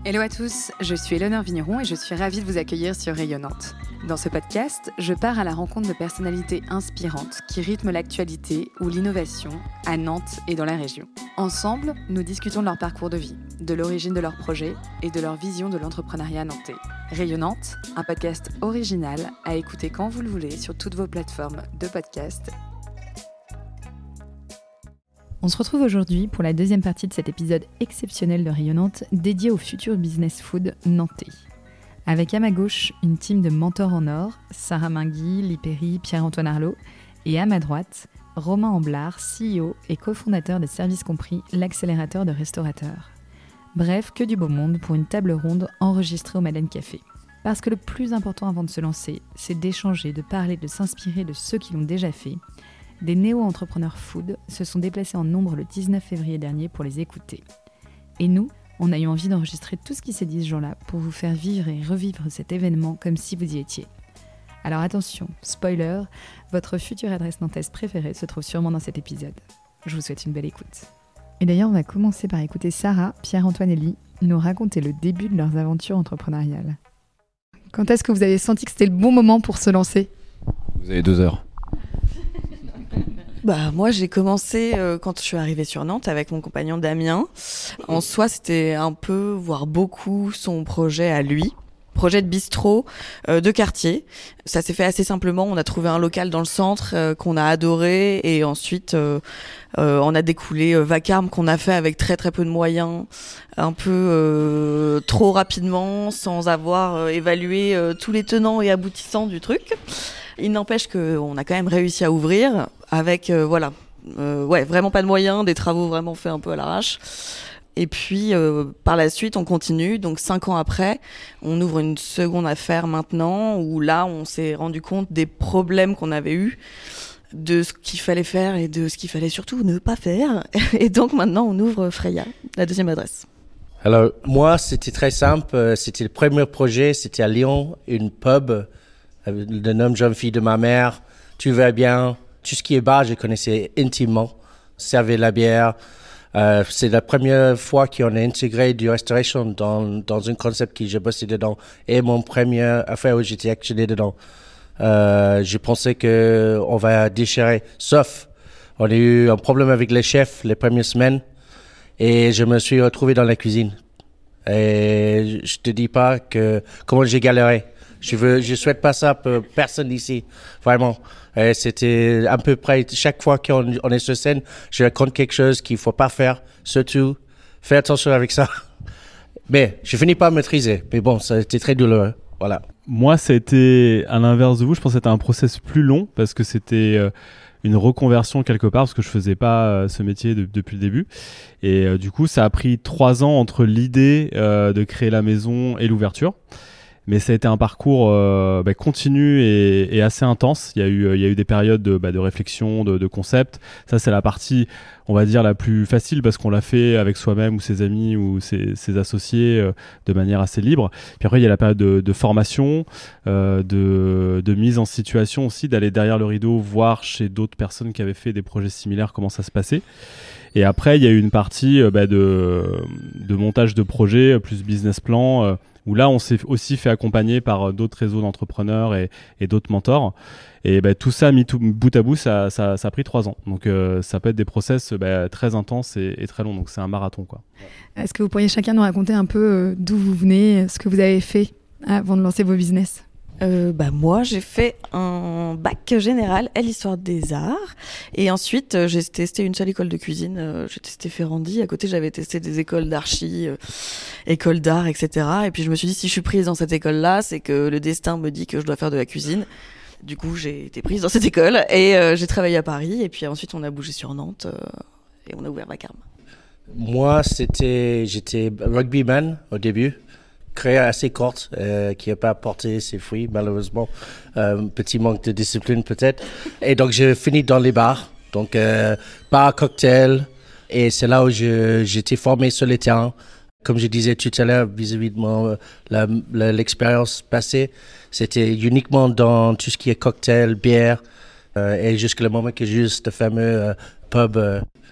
Hello à tous, je suis Éléonore Vigneron et je suis ravie de vous accueillir sur Rayonnante. Dans ce podcast, je pars à la rencontre de personnalités inspirantes qui rythment l'actualité ou l'innovation à Nantes et dans la région. Ensemble, nous discutons de leur parcours de vie, de l'origine de leurs projets et de leur vision de l'entrepreneuriat nantais. Rayonnante, un podcast original à écouter quand vous le voulez sur toutes vos plateformes de podcast. On se retrouve aujourd'hui pour la deuxième partie de cet épisode exceptionnel de Rayonnante dédié au futur business food nantais. Avec à ma gauche une team de mentors en or, Sarah Mingui, Lipéry, Pierre-Antoine Arlot, et à ma droite, Romain Amblard, CEO et cofondateur de Service Compris, l'accélérateur de restaurateurs. Bref, que du beau monde pour une table ronde enregistrée au Madeleine Café. Parce que le plus important avant de se lancer, c'est d'échanger, de parler, de s'inspirer de ceux qui l'ont déjà fait. Des néo-entrepreneurs food se sont déplacés en nombre le 19 février dernier pour les écouter. Et nous, on a eu envie d'enregistrer tout ce qui s'est dit ce jour-là pour vous faire vivre et revivre cet événement comme si vous y étiez. Alors attention, spoiler, votre future adresse nantaise préférée se trouve sûrement dans cet épisode. Je vous souhaite une belle écoute. Et d'ailleurs, on va commencer par écouter Sarah, Pierre-Antoine et Lee nous raconter le début de leurs aventures entrepreneuriales. Quand est-ce que vous avez senti que c'était le bon moment pour se lancer ? Vous avez 2 heures. Moi, j'ai commencé quand je suis arrivée sur Nantes avec mon compagnon Damien. En soi, c'était un peu, voire beaucoup, son projet à lui. Projet de bistrot de quartier. Ça s'est fait assez simplement. On a trouvé un local dans le centre qu'on a adoré et ensuite on a découlé Vacarme qu'on a fait avec très très peu de moyens, un peu trop rapidement, sans avoir évalué tous les tenants et aboutissants du truc. Il n'empêche qu'on a quand même réussi à ouvrir avec vraiment pas de moyens, des travaux vraiment faits un peu à l'arrache. Et puis par la suite on continue, donc 5 ans après on ouvre une seconde affaire maintenant où là on s'est rendu compte des problèmes qu'on avait eus, de ce qu'il fallait faire et de ce qu'il fallait surtout ne pas faire. Et donc maintenant on ouvre Freya, la deuxième adresse. Alors moi c'était très simple, c'était le premier projet, c'était à Lyon, une pub, le nom jeune fille de ma mère, tout va bien, tout ce qui est bar je connaissais intimement, servait la bière. C'est la première fois qu'on a intégré du restauration dans un concept que j'ai bossé dedans et mon première affaire où j'étais actionné dedans. Je pensais que on va déchirer, sauf on a eu un problème avec les chefs les premières semaines et je me suis retrouvé dans la cuisine. Et je te dis pas comment j'ai galéré. Je souhaite pas ça pour personne ici, vraiment. Et c'était à peu près chaque fois qu'on est sur scène, je raconte quelque chose qu'il faut pas faire. Surtout, fais attention avec ça. Mais je finis par maîtriser. Mais bon, ça a été très douloureux. Voilà. Moi, ça a été à l'inverse de vous. Je pense que c'était un process plus long parce que c'était une reconversion quelque part parce que je faisais pas ce métier depuis le début. Et du coup, ça a pris 3 ans entre l'idée de créer la maison et l'ouverture. Mais ça a été un parcours continu et assez intense. Il y a eu des périodes de réflexion, de concept. Ça, c'est la partie, on va dire, la plus facile parce qu'on l'a fait avec soi-même ou ses amis ou ses associés de manière assez libre. Puis après, il y a la période de formation, de mise en situation aussi, d'aller derrière le rideau, voir chez d'autres personnes qui avaient fait des projets similaires comment ça se passait. Et après, il y a eu une partie de montage de projet, plus business plan, où là, on s'est aussi fait accompagner par d'autres réseaux d'entrepreneurs et d'autres mentors. Et tout ça, mis bout à bout, ça a pris 3 ans. Donc, ça peut être des process très intenses et très longs. Donc, c'est un marathon, quoi. Est-ce que vous pourriez chacun nous raconter un peu d'où vous venez, ce que vous avez fait avant de lancer vos business ? Moi, j'ai fait un bac général à l'histoire des arts. Et ensuite, j'ai testé une seule école de cuisine. J'ai testé Ferrandi. À côté, j'avais testé des écoles d'archi, écoles d'art, etc. Et puis, je me suis dit, si je suis prise dans cette école-là, c'est que le destin me dit que je dois faire de la cuisine. Du coup, j'ai été prise dans cette école et j'ai travaillé à Paris. Et puis ensuite, on a bougé sur Nantes et on a ouvert Vacarme. Moi, j'étais rugbyman au début. Carrière assez courte, qui n'a pas porté ses fruits, malheureusement. Petit manque de discipline, peut-être. Et donc, j'ai fini dans les bars. Donc, bar, cocktail. Et c'est là où j'étais formé sur le terrain. Comme je disais tout à l'heure, vis-à-vis de l'expérience passée, c'était uniquement dans tout ce qui est cocktail, bière, et jusqu'à le moment que juste le fameux pub.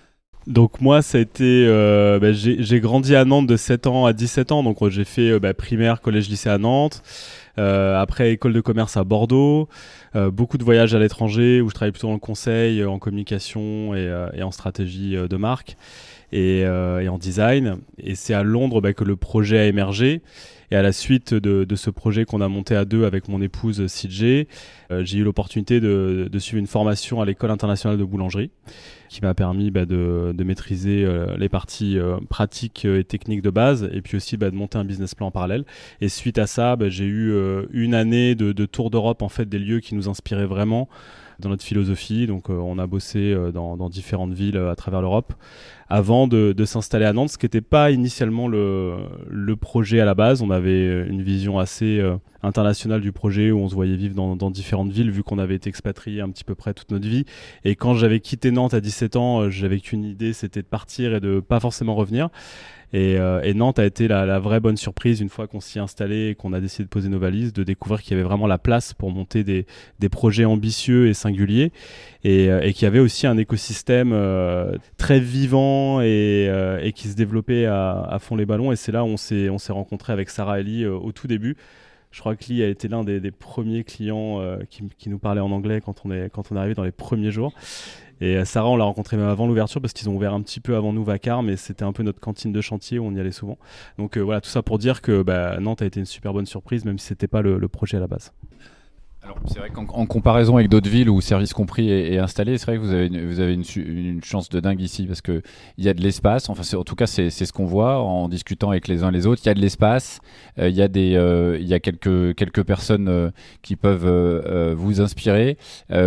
Donc moi, ça a été, j'ai grandi à Nantes de 7 ans à 17 ans, donc j'ai fait primaire, collège, lycée à Nantes, après école de commerce à Bordeaux, beaucoup de voyages à l'étranger où je travaillais plutôt dans le conseil, en communication et en stratégie de marque et en design. Et c'est à Londres que le projet a émergé. Et à la suite de ce projet qu'on a monté à deux avec mon épouse CJ, j'ai eu l'opportunité de suivre une formation à l'École internationale de boulangerie qui m'a permis de maîtriser les parties pratiques et techniques de base et puis aussi de monter un business plan en parallèle. Et suite à ça, j'ai eu une année de tour d'Europe en fait, des lieux qui nous inspiraient vraiment dans notre philosophie. Donc on a bossé dans différentes villes à travers l'Europe avant de s'installer à Nantes, ce qui n'était pas initialement le projet à la base. On avait une vision assez internationale du projet où on se voyait vivre dans différentes villes vu qu'on avait été expatriés un petit peu près toute notre vie. Et quand j'avais quitté Nantes à 17 ans, j'avais qu'une idée, c'était de partir et de pas forcément revenir. Et Nantes a été la vraie bonne surprise une fois qu'on s'y est installé et qu'on a décidé de poser nos valises, de découvrir qu'il y avait vraiment la place pour monter des projets ambitieux et singuliers et qu'il y avait aussi un écosystème très vivant et qui se développait à fond les ballons. Et c'est là où on s'est rencontrés avec Sarah et Lee au tout début. Je crois que Lee a été l'un des premiers clients qui nous parlait en anglais quand on est arrivé dans les premiers jours. Et Sarah, on l'a rencontrée même avant l'ouverture parce qu'ils ont ouvert un petit peu avant nous Vacar, mais c'était un peu notre cantine de chantier où on y allait souvent. Donc voilà, tout ça pour dire que Nantes a été une super bonne surprise, même si c'était pas le projet à la base. Alors, c'est vrai qu'en comparaison avec d'autres villes où service compris est installé, c'est vrai que vous avez une chance de dingue ici parce qu'il y a de l'espace. Enfin, en tout cas, c'est ce qu'on voit en discutant avec les uns les autres. Il y a de l'espace, il y a quelques personnes qui peuvent vous inspirer.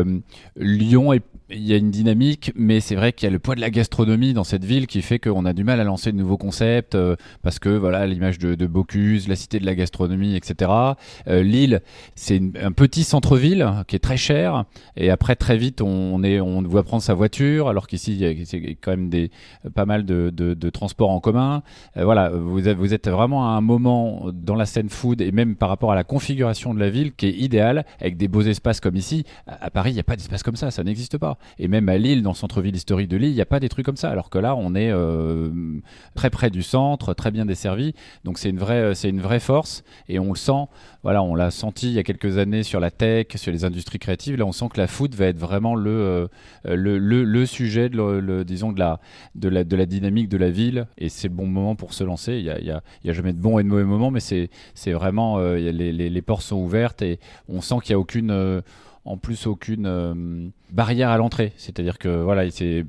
Lyon il y a une dynamique, mais c'est vrai qu'il y a le poids de la gastronomie dans cette ville qui fait qu'on a du mal à lancer de nouveaux concepts parce que voilà l'image de Bocuse, la cité de la gastronomie, etc. Lille, c'est un petit centre-ville qui est très cher et après très vite on doit prendre sa voiture alors qu'ici il y a quand même pas mal de transports en commun. Voilà, vous êtes vraiment à un moment dans la scène food et même par rapport à la configuration de la ville qui est idéale avec des beaux espaces comme ici. À Paris, il n'y a pas d'espace comme ça n'existe pas. Et même à Lille, dans le centre-ville historique de Lille, il n'y a pas des trucs comme ça. Alors que là, on est très près du centre, très bien desservi. Donc c'est une vraie force. Et on le sent, voilà, on l'a senti il y a quelques années sur la tech, sur les industries créatives. Là, on sent que la food va être vraiment le sujet, disons, de la dynamique de la ville. Et c'est le bon moment pour se lancer. Il y a jamais de bons et de mauvais moments, mais c'est vraiment, les portes sont ouvertes et on sent qu'il n'y a aucune barrière à l'entrée. C'est-à-dire que voilà,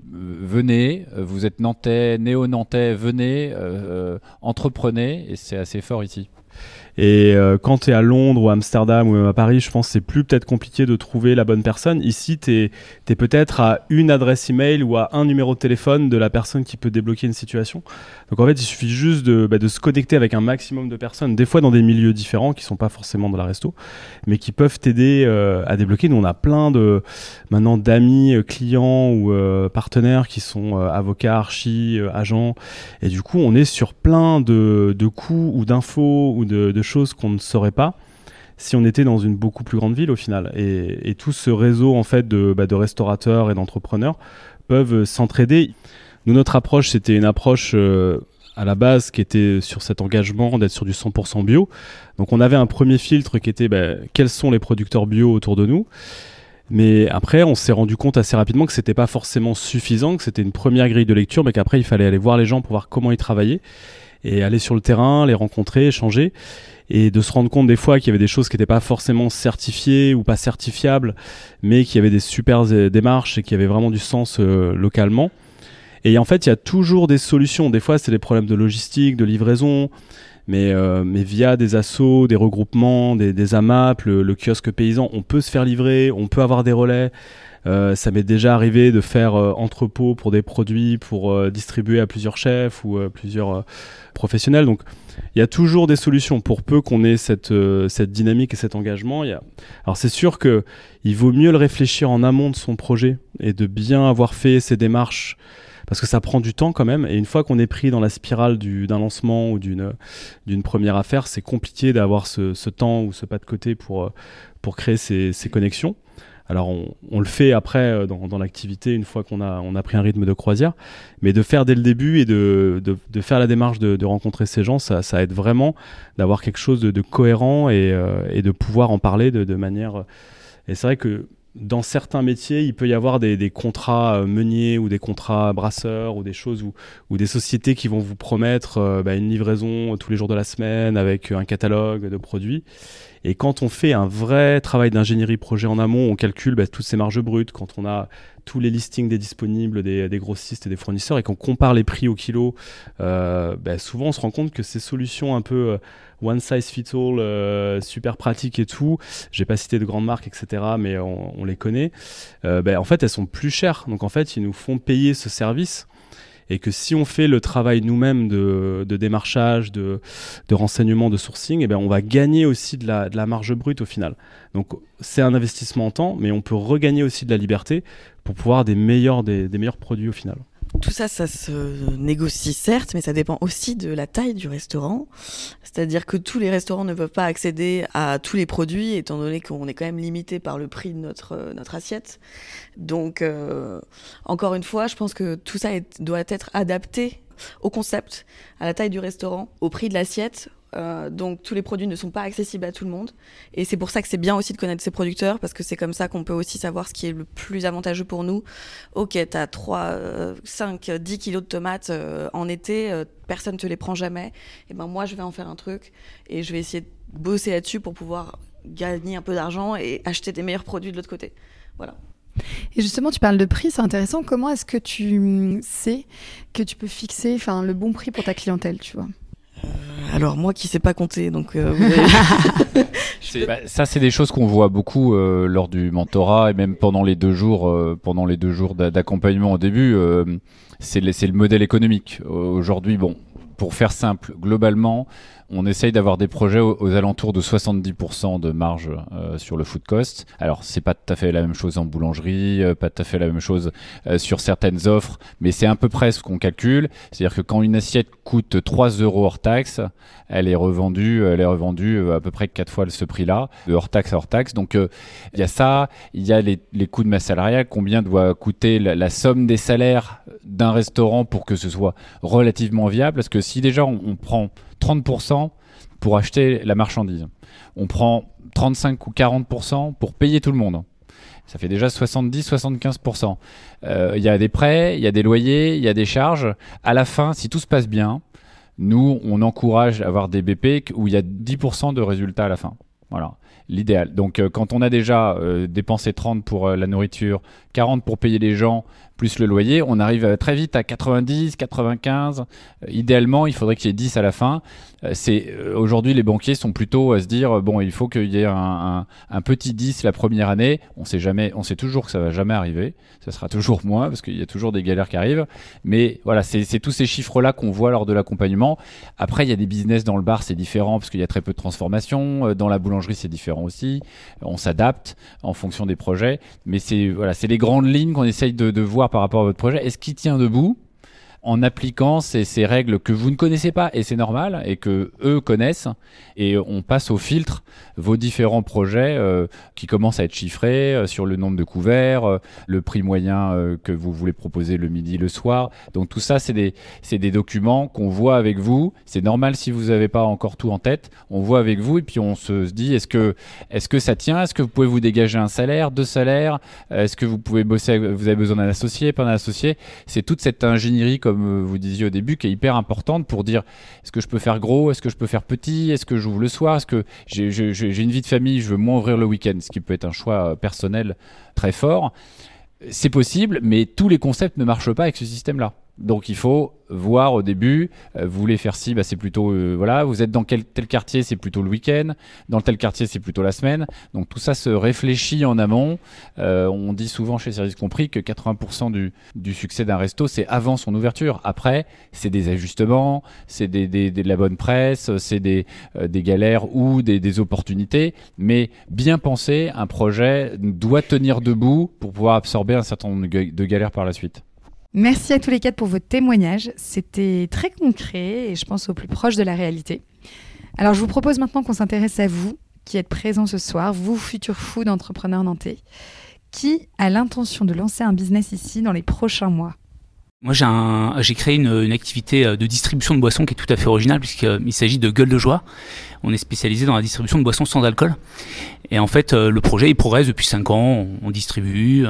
venez, vous êtes Nantais, néo-Nantais, venez, entreprenez, et c'est assez fort ici. Et quand tu es à Londres ou à Amsterdam ou même à Paris, je pense que c'est peut-être compliqué de trouver la bonne personne. Ici, tu es peut-être à une adresse email ou à un numéro de téléphone de la personne qui peut débloquer une situation. Donc en fait, il suffit juste de se connecter avec un maximum de personnes, des fois dans des milieux différents qui ne sont pas forcément dans la resto, mais qui peuvent t'aider à débloquer. Nous, on a plein maintenant d'amis, clients ou partenaires qui sont avocats, archi, agents. Et du coup, on est sur plein de coûts ou d'infos ou de choses qu'on ne saurait pas si on était dans une beaucoup plus grande ville au final. Et tout ce réseau en fait de restaurateurs et d'entrepreneurs peuvent s'entraider. Nous, notre approche, c'était une approche à la base qui était sur cet engagement d'être sur du 100% bio. Donc on avait un premier filtre qui était quels sont les producteurs bio autour de nous. Mais après, on s'est rendu compte assez rapidement que c'était pas forcément suffisant, que c'était une première grille de lecture, mais qu'après il fallait aller voir les gens pour voir comment ils travaillaient et aller sur le terrain, les rencontrer, échanger, et de se rendre compte des fois qu'il y avait des choses qui n'étaient pas forcément certifiées ou pas certifiables, mais qu'il y avait des super démarches et qui avaient vraiment du sens localement. Et en fait, il y a toujours des solutions. Des fois, c'est des problèmes de logistique, de livraison, mais via des assos, des regroupements, des AMAP, le kiosque paysan, on peut se faire livrer, on peut avoir des relais. Ça m'est déjà arrivé de faire entrepôt pour des produits pour distribuer à plusieurs chefs ou plusieurs professionnels. Donc il y a toujours des solutions pour peu qu'on ait cette dynamique et cet engagement. Alors c'est sûr qu'il vaut mieux le réfléchir en amont de son projet et de bien avoir fait ses démarches parce que ça prend du temps quand même. Et une fois qu'on est pris dans la spirale d'un lancement ou d'une première affaire, c'est compliqué d'avoir ce temps ou ce pas de côté pour créer ces connexions. Alors on le fait après dans l'activité une fois qu'on a pris un rythme de croisière, mais de faire dès le début et de faire la démarche de rencontrer ces gens, ça aide vraiment d'avoir quelque chose de cohérent et de pouvoir en parler de manière... Et c'est vrai que dans certains métiers, il peut y avoir des contrats meuniers ou des contrats brasseurs ou des choses ou des sociétés qui vont vous promettre une livraison tous les jours de la semaine avec un catalogue de produits. Et quand on fait un vrai travail d'ingénierie projet en amont, on calcule toutes ces marges brutes, quand on a tous les listings des disponibles, des grossistes et des fournisseurs, et qu'on compare les prix au kilo, souvent on se rend compte que ces solutions un peu one size fits all, super pratiques et tout, j'ai pas cité de grandes marques, etc., mais on les connaît, en fait elles sont plus chères. Donc en fait ils nous font payer ce service. Et que si on fait le travail nous-mêmes de démarchage, de renseignement, de sourcing, on va gagner aussi de la marge brute au final. Donc c'est un investissement en temps, mais on peut regagner aussi de la liberté pour pouvoir des meilleurs produits au final. Tout ça, ça se négocie certes, mais ça dépend aussi de la taille du restaurant. C'est-à-dire que tous les restaurants ne peuvent pas accéder à tous les produits, étant donné qu'on est quand même limité par le prix de notre assiette. Donc, encore une fois, je pense que tout ça doit être adapté au concept, à la taille du restaurant, au prix de l'assiette. Donc tous les produits ne sont pas accessibles à tout le monde, et c'est pour ça que c'est bien aussi de connaître ses producteurs, parce que c'est comme ça qu'on peut aussi savoir ce qui est le plus avantageux pour nous. Ok, t'as 3, 5, 10 kilos de tomates en été, personne te les prend jamais, et moi je vais en faire un truc et je vais essayer de bosser là-dessus pour pouvoir gagner un peu d'argent et acheter des meilleurs produits de l'autre côté. Voilà. Et justement, tu parles de prix, c'est intéressant. Comment est-ce que tu sais que tu peux fixer le bon prix pour ta clientèle, tu vois ? Alors moi qui sais pas compter, donc ça c'est des choses qu'on voit beaucoup lors du mentorat et même pendant les 2 jours d'accompagnement au début. C'est le modèle économique. Aujourd'hui, pour faire simple, globalement, on essaye d'avoir des projets aux alentours de 70% de marge sur le food cost. Alors, c'est pas tout à fait la même chose en boulangerie, pas tout à fait la même chose sur certaines offres, mais c'est à peu près ce qu'on calcule. C'est-à-dire que quand une assiette coûte 3 € hors taxe, elle est revendue à peu près 4 fois ce prix-là, de hors taxe à hors taxe. Donc, il y a ça, il y a les coûts de masse salariale, combien doit coûter la somme des salaires d'un restaurant pour que ce soit relativement viable. Parce que si déjà on prend 30% pour acheter la marchandise, on prend 35 ou 40% pour payer tout le monde, ça fait déjà 70-75%. Il y a des prêts, il y a des loyers, il y a des charges. À la fin, si tout se passe bien, nous, on encourage à avoir des BP où il y a 10% de résultats à la fin. Voilà, l'idéal. Donc, quand on a déjà dépensé 30 pour la nourriture, 40 pour payer les gens, plus le loyer, on arrive très vite à 90, 95. Idéalement, il faudrait qu'il y ait 10 à la fin. Aujourd'hui, les banquiers sont plutôt à se dire, il faut qu'il y ait un petit 10 la première année. On sait toujours que ça va jamais arriver. Ça sera toujours moins parce qu'il y a toujours des galères qui arrivent. Mais voilà, c'est tous ces chiffres-là qu'on voit lors de l'accompagnement. Après, il y a des business dans le bar, c'est différent parce qu'il y a très peu de transformation. Dans la boulangerie, c'est différent aussi. On s'adapte en fonction des projets. Mais c'est les grandes lignes qu'on essaye de voir par rapport à votre projet. Est-ce qu'il tient debout en appliquant ces règles que vous ne connaissez pas, et c'est normal, et que eux connaissent, et on passe au filtre vos différents projets qui commencent à être chiffrés sur le nombre de couverts, le prix moyen que vous voulez proposer le midi, le soir. Donc tout ça, c'est des documents qu'on voit avec vous. C'est normal si vous n'avez pas encore tout en tête. On voit avec vous et puis on se dit est-ce que ça tient? Est-ce que vous pouvez vous dégager un salaire, 2 salaires? Est-ce que vous pouvez bosser vous avez besoin d'un associé, pas d'un associé? C'est toute cette ingénierie, comme vous disiez au début, qui est hyper importante pour dire est-ce que je peux faire gros? Est-ce que je peux faire petit? Est-ce que j'ouvre le soir? Est-ce que j'ai une vie de famille, je veux moins ouvrir le week-end, ce qui peut être un choix personnel très fort. C'est possible, mais tous les concepts ne marchent pas avec ce système-là. Donc il faut voir au début, vous voulez faire ci, c'est plutôt, vous êtes dans tel quartier, c'est plutôt le week-end, dans tel quartier, c'est plutôt la semaine. Donc tout ça se réfléchit en amont. On dit souvent chez Service Compris que 80% du succès d'un resto, c'est avant son ouverture. Après, c'est des ajustements, c'est de la bonne presse, c'est des galères ou des opportunités. Mais bien pensé, un projet doit tenir debout pour pouvoir absorber un certain nombre de galères par la suite. Merci à tous les 4 pour votre témoignage. C'était très concret et je pense au plus proche de la réalité. Alors, je vous propose maintenant qu'on s'intéresse à vous, qui êtes présents ce soir, vous, futurs food entrepreneurs nantais. Qui a l'intention de lancer un business ici dans les prochains mois ? Moi, j'ai créé une activité de distribution de boissons qui est tout à fait originale puisqu'il s'agit de Gueule de Joie. On est spécialisé dans la distribution de boissons sans alcool. Et en fait, le projet, il progresse depuis 5 ans. On distribue.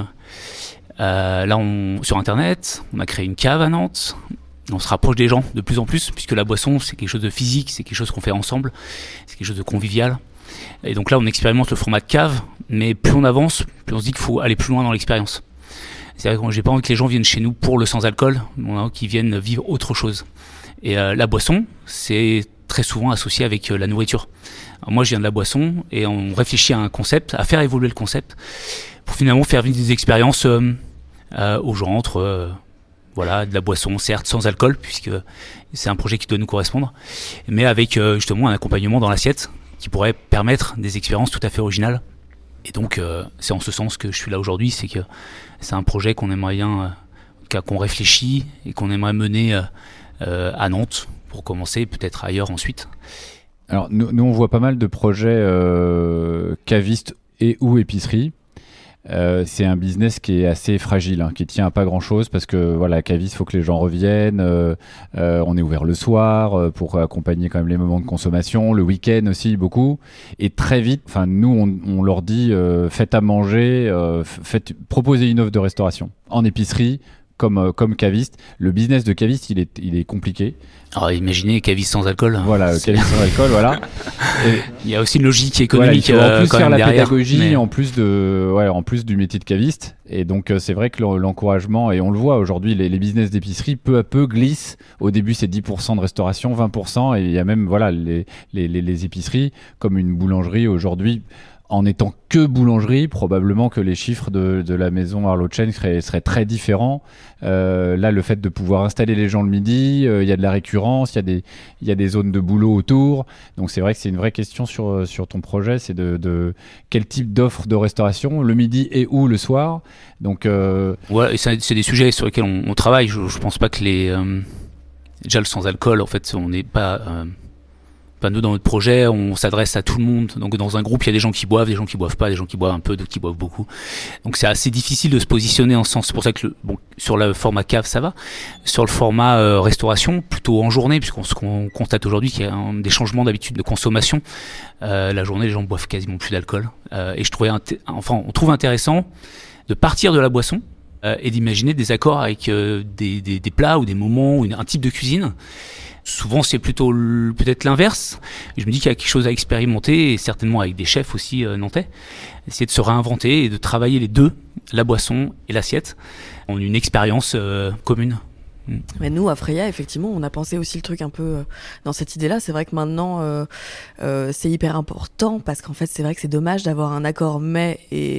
Là, sur Internet, on a créé une cave à Nantes. On se rapproche des gens de plus en plus puisque la boisson, c'est quelque chose de physique, c'est quelque chose qu'on fait ensemble, c'est quelque chose de convivial. Et donc là, on expérimente le format de cave, mais plus on avance, plus on se dit qu'il faut aller plus loin dans l'expérience. C'est-à-dire que j'ai pas envie que les gens viennent chez nous pour le sans-alcool, on a envie qu'ils viennent vivre autre chose. Et la boisson, c'est très souvent associé avec la nourriture. Alors moi, je viens de la boisson et on réfléchit à un concept, à faire évoluer le concept, pour finalement faire vivre des expériences aux gens entre de la boisson, certes sans alcool, puisque c'est un projet qui doit nous correspondre, mais avec justement un accompagnement dans l'assiette qui pourrait permettre des expériences tout à fait originales. Et donc, c'est en ce sens que je suis là aujourd'hui, c'est que c'est un projet qu'on aimerait bien, qu'on réfléchit et qu'on aimerait mener à Nantes pour commencer, peut-être ailleurs ensuite. Alors, nous on voit pas mal de projets cavistes et ou épiceries. C'est un business qui est assez fragile, qui tient à pas grand chose parce que voilà, caviste, faut que les gens reviennent. On est ouvert le soir pour accompagner quand même les moments de consommation, le week-end aussi beaucoup. Et très vite, nous on leur dit faites à manger, proposez une offre de restauration en épicerie. Comme caviste, le business de caviste, il est compliqué. Alors imaginez caviste sans alcool. Voilà, caviste sans alcool, voilà. Et il y a aussi une logique économique. Il faut en plus quand faire même la derrière, pédagogie, mais... en plus du métier de caviste. Et donc c'est vrai que l'encouragement, et on le voit aujourd'hui, les business d'épicerie peu à peu glissent. Au début, c'est 10% de restauration, 20%, et il y a même les épiceries comme une boulangerie aujourd'hui. En étant que boulangerie, probablement que les chiffres de la maison Arlo Chain seraient très différents. Là, le fait de pouvoir installer les gens le midi, il y a de la récurrence, il y a des zones de boulot autour. Donc c'est vrai que c'est une vraie question sur ton projet, c'est de quel type d'offre de restauration, le midi et ou le soir. Donc ouais, et c'est des sujets sur lesquels on travaille. Je pense pas que déjà le sans alcool, en fait, on n'est pas... nous, dans notre projet, on s'adresse à tout le monde. Donc, dans un groupe, il y a des gens qui boivent pas, des gens qui boivent un peu, d'autres qui boivent beaucoup. Donc, c'est assez difficile de se positionner en ce sens. C'est pour ça que sur le format cave, ça va. Sur le format restauration, plutôt en journée, puisqu'on constate aujourd'hui qu'il y a des changements d'habitude de consommation. La journée, les gens boivent quasiment plus d'alcool. Et on trouve intéressant de partir de la boisson et d'imaginer des accords avec des plats ou des moments ou un type de cuisine. Souvent, c'est plutôt peut-être l'inverse. Je me dis qu'il y a quelque chose à expérimenter, et certainement avec des chefs aussi nantais. Essayer de se réinventer et de travailler les deux, la boisson et l'assiette, en une expérience commune. Mais nous, à Freya, effectivement, on a pensé aussi le truc un peu dans cette idée-là. C'est vrai que maintenant, c'est hyper important parce qu'en fait, c'est vrai que c'est dommage d'avoir un accord mets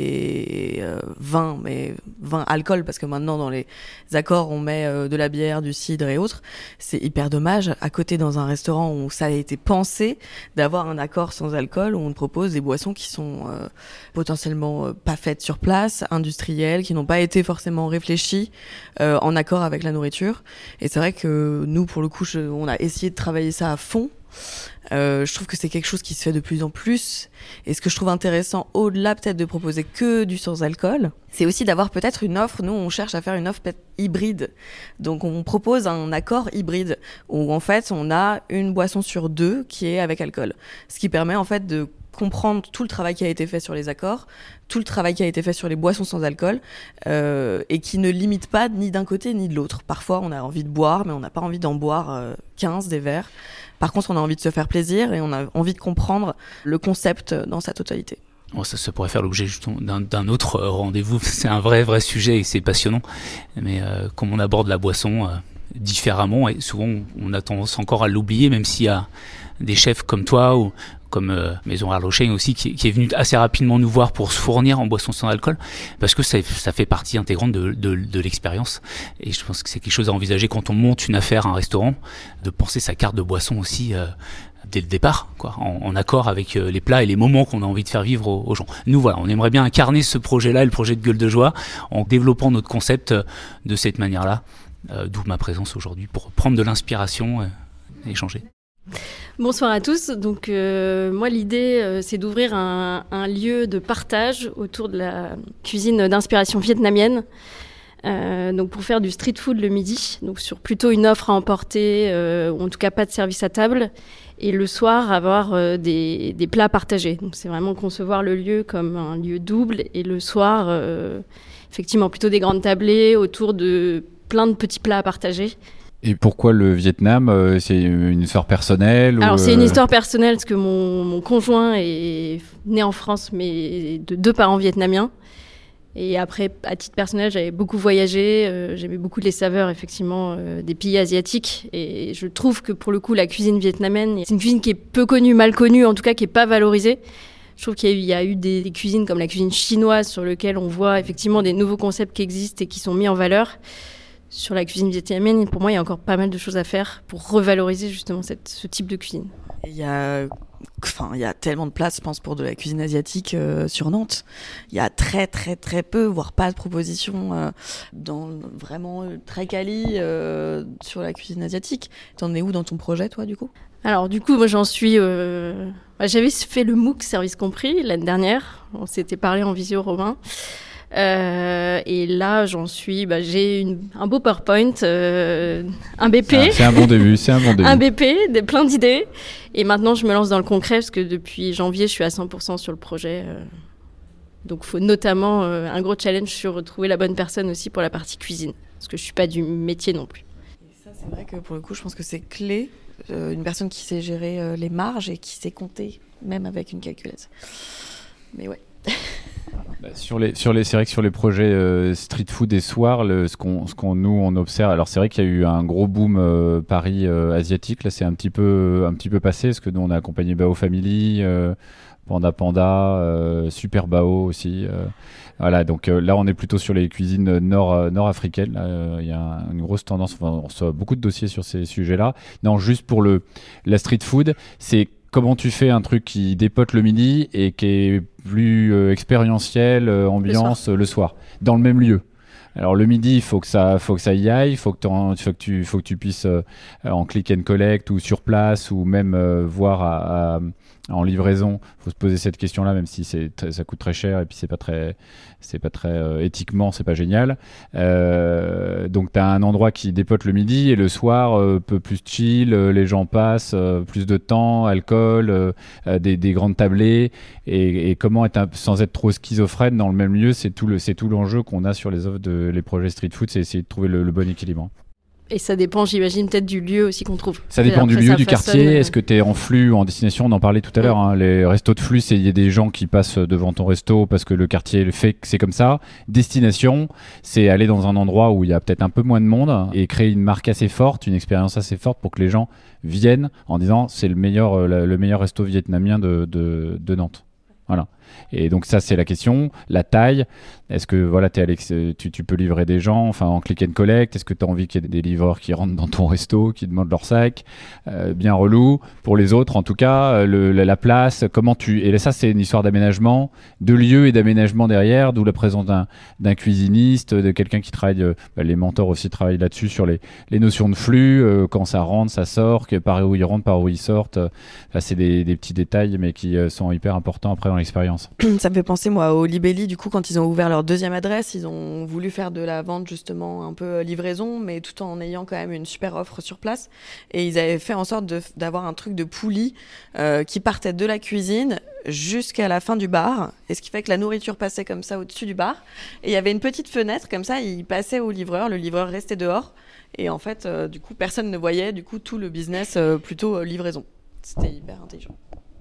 et vin, mais vin alcool, parce que maintenant, dans les accords, on met de la bière, du cidre et autres. C'est hyper dommage. À côté, dans un restaurant où ça a été pensé, d'avoir un accord sans alcool, où on propose des boissons qui sont potentiellement pas faites sur place, industrielles, qui n'ont pas été forcément réfléchies en accord avec la nourriture. Et c'est vrai que nous, pour le coup, on a essayé de travailler ça à fond. Je trouve que c'est quelque chose qui se fait de plus en plus. Et ce que je trouve intéressant, au-delà peut-être de proposer que du sans-alcool, c'est aussi d'avoir peut-être une offre. Nous, on cherche à faire une offre peut-être hybride. Donc, on propose un accord hybride où, en fait, on a une boisson sur 2 qui est avec alcool. Ce qui permet, en fait, de comprendre tout le travail qui a été fait sur les accords, tout le travail qui a été fait sur les boissons sans alcool, et qui ne limite pas ni d'un côté ni de l'autre. Parfois, on a envie de boire, mais on n'a pas envie d'en boire 15 des verres. Par contre, on a envie de se faire plaisir et on a envie de comprendre le concept dans sa totalité. Bon, ça pourrait faire l'objet justement d'un autre rendez-vous. C'est un vrai sujet et c'est passionnant. Mais comme on aborde la boisson différemment, et souvent on a tendance encore à l'oublier, même s'il y a des chefs comme toi ou comme Maison Arlo Chain aussi, qui est venu assez rapidement nous voir pour se fournir en boissons sans alcool, parce que ça fait partie intégrante de l'expérience. Et je pense que c'est quelque chose à envisager quand on monte une affaire, un restaurant, de penser sa carte de boisson aussi dès le départ, quoi, en accord avec les plats et les moments qu'on a envie de faire vivre aux gens. Nous, voilà, on aimerait bien incarner ce projet-là, le projet de Gueule de Joie, en développant notre concept de cette manière-là, d'où ma présence aujourd'hui, pour prendre de l'inspiration et échanger. Bonsoir à tous. Donc, moi, l'idée, c'est d'ouvrir un lieu de partage autour de la cuisine d'inspiration vietnamienne. Donc, pour faire du street food le midi, donc sur plutôt une offre à emporter, ou en tout cas pas de service à table. Et le soir, avoir des plats partagés. Donc, c'est vraiment concevoir le lieu comme un lieu double. Et le soir, effectivement, plutôt des grandes tablées autour de plein de petits plats à partager. Et pourquoi le Vietnam? C'est une histoire personnelle? Alors, c'est une histoire personnelle parce que mon conjoint est né en France, mais de 2 parents vietnamiens. Et après, à titre personnel, j'avais beaucoup voyagé. J'aimais beaucoup les saveurs, effectivement, des pays asiatiques. Et je trouve que, pour le coup, la cuisine vietnamienne, c'est une cuisine qui est peu connue, mal connue, en tout cas, qui n'est pas valorisée. Je trouve qu'il y a eu des cuisines comme la cuisine chinoise sur lesquelles on voit effectivement des nouveaux concepts qui existent et qui sont mis en valeur. Sur la cuisine vietnamienne, pour moi, il y a encore pas mal de choses à faire pour revaloriser justement ce type de cuisine. Il y a tellement de place, je pense, pour de la cuisine asiatique sur Nantes. Il y a très, très, très peu, voire pas de propositions vraiment très quali sur la cuisine asiatique. T'en es où dans ton projet, toi, du coup ? Alors, du coup, moi, j'en suis... j'avais fait le MOOC, service compris, l'année dernière. On s'était parlé en visio, Romain. Et là, j'en suis. J'ai un beau PowerPoint, un BP. C'est un bon début. Un BP, plein d'idées. Et maintenant, je me lance dans le concret parce que depuis janvier, je suis à 100% sur le projet. Donc, il faut notamment un gros challenge sur trouver la bonne personne aussi pour la partie cuisine. Parce que je ne suis pas du métier non plus. Et ça, c'est vrai que pour le coup, je pense que c'est clé. Une personne qui sait gérer les marges et qui sait compter, même avec une calculette. Mais ouais. C'est vrai que sur les projets street food et soir, ce qu'on nous on observe, alors c'est vrai qu'il y a eu un gros boom Paris asiatique, là c'est un petit peu passé, parce que nous on a accompagné Bao Family, Panda, Super Bao aussi. Voilà, donc là on est plutôt sur les cuisines nord-africaines. Il y a une grosse tendance, on reçoit beaucoup de dossiers sur ces sujets-là. Non, juste pour la street food, c'est comment tu fais un truc qui dépote le midi et qui est plus expérientiel, ambiance le soir, dans le même lieu. Alors le midi, il faut que ça y aille, il faut que tu puisses en click and collect ou sur place ou même voir en livraison. Il faut se poser cette question-là, même si ça coûte très cher et puis c'est pas très éthiquement, c'est pas génial. Donc tu as un endroit qui dépote le midi et le soir, peu plus chill, les gens passent, plus de temps, alcool, des grandes tablées et comment être sans être trop schizophrène dans le même lieu, c'est tout l'enjeu qu'on a sur les offres les projets street food, c'est essayer de trouver le bon équilibre. Et ça dépend, j'imagine, peut-être du lieu aussi qu'on trouve. Ça dépend du lieu, du quartier. Est-ce que tu es en flux ou en destination? On en parlait tout à l'heure. Hein. Les restos de flux, il y a des gens qui passent devant ton resto parce que le quartier le fait que c'est comme ça. Destination, c'est aller dans un endroit où il y a peut-être un peu moins de monde et créer une marque assez forte, une expérience assez forte pour que les gens viennent en disant c'est le meilleur resto vietnamien de Nantes. Voilà. Et donc ça c'est la question, la taille, est-ce que voilà, tu peux livrer des gens en click and collect, est-ce que tu as envie qu'il y ait des livreurs qui rentrent dans ton resto, qui demandent leur sac, bien relou, pour les autres en tout cas, la place, et ça c'est une histoire d'aménagement, de lieu et d'aménagement derrière, d'où la présence d'un cuisiniste, de quelqu'un qui travaille, les mentors aussi travaillent là-dessus sur les notions de flux, quand ça rentre, ça sort, par où ils rentrent, par où ils sortent, c'est des petits détails mais qui sont hyper importants après dans l'expérience. Ça me fait penser, moi, au Libelli, du coup, quand ils ont ouvert leur deuxième adresse, ils ont voulu faire de la vente, justement, un peu livraison, mais tout en ayant quand même une super offre sur place. Et ils avaient fait en sorte d'avoir un truc de poulie qui partait de la cuisine jusqu'à la fin du bar. Et ce qui fait que la nourriture passait comme ça au-dessus du bar. Et il y avait une petite fenêtre, comme ça, il passait au livreur, le livreur restait dehors. Et en fait, du coup, personne ne voyait, du coup, tout le business plutôt livraison. C'était hyper intelligent.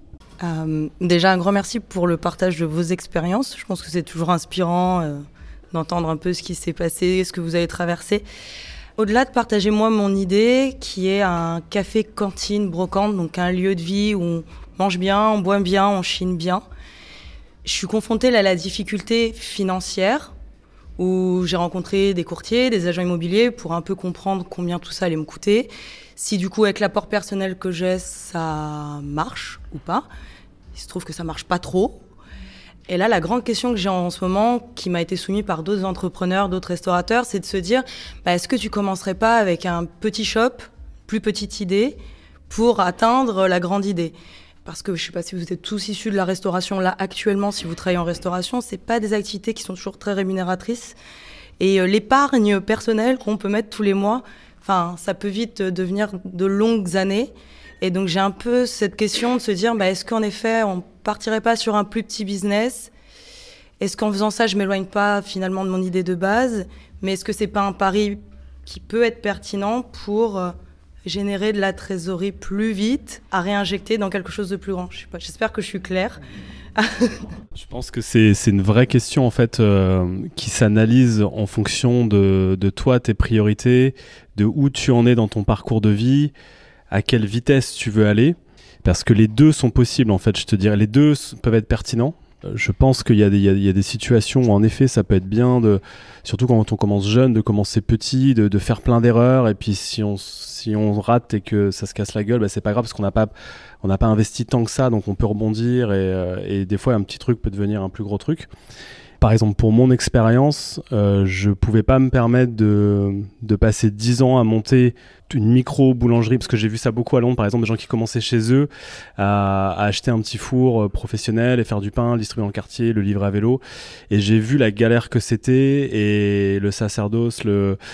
Déjà un grand merci pour le partage de vos expériences. Je pense que c'est toujours inspirant d'entendre un peu ce qui s'est passé, ce que vous avez traversé. Au-delà de partager moi mon idée qui est un café cantine brocante, donc un lieu de vie où on mange bien, on boit bien, on chine bien. Je suis confrontée à la difficulté financière où j'ai rencontré des courtiers, des agents immobiliers pour un peu comprendre combien tout ça allait me coûter. Si du coup avec l'apport personnel que j'ai ça marche ou pas. Il se trouve que ça marche pas trop. Et là, la grande question que j'ai en ce moment, qui m'a été soumise par d'autres entrepreneurs, d'autres restaurateurs, c'est de se dire, est-ce que tu commencerais pas avec un petit shop, plus petite idée, pour atteindre la grande idée. Parce que je ne sais pas si vous êtes tous issus de la restauration là actuellement, si vous travaillez en restauration, c'est pas des activités qui sont toujours très rémunératrices. Et l'épargne personnelle qu'on peut mettre tous les mois, ça peut vite devenir de longues années. Et donc j'ai un peu cette question de se dire, est-ce qu'en effet on partirait pas sur un plus petit business ? Est-ce qu'en faisant ça je m'éloigne pas finalement de mon idée de base ? Mais est-ce que c'est pas un pari qui peut être pertinent pour générer de la trésorerie plus vite à réinjecter dans quelque chose de plus grand ? Je sais pas, j'espère que je suis claire. Je pense que c'est une vraie question en fait qui s'analyse en fonction de toi, tes priorités, de où tu en es dans ton parcours de vie, à quelle vitesse tu veux aller, parce que les deux sont possibles en fait, je te dirais, les deux peuvent être pertinents. Je pense qu'il y a des situations où en effet ça peut être bien, surtout quand on commence jeune, de commencer petit, de faire plein d'erreurs, et puis si on rate et que ça se casse la gueule, c'est pas grave parce qu'on n'a pas investi tant que ça, donc on peut rebondir et des fois un petit truc peut devenir un plus gros truc. Par exemple, pour mon expérience, je pouvais pas me permettre de passer 10 ans à monter une micro-boulangerie, parce que j'ai vu ça beaucoup à Londres, par exemple, des gens qui commençaient chez eux à acheter un petit four professionnel et faire du pain, le distribuer dans le quartier, le livrer à vélo. Et j'ai vu la galère que c'était et le sacerdoce,